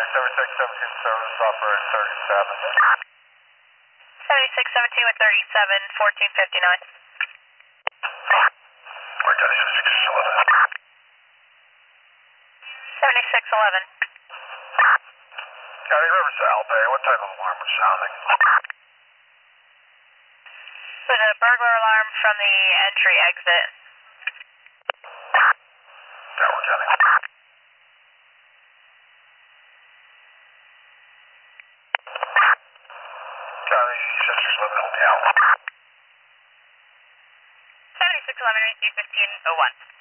service offer 37. 7617 with 37, 1459. Or 7611. 7611. County Riverside, Alpay, what type of alarm was sounding? With a burglar alarm from the entry exit. Tower County. County Sisters Living Hotel. 7611, receive 1501.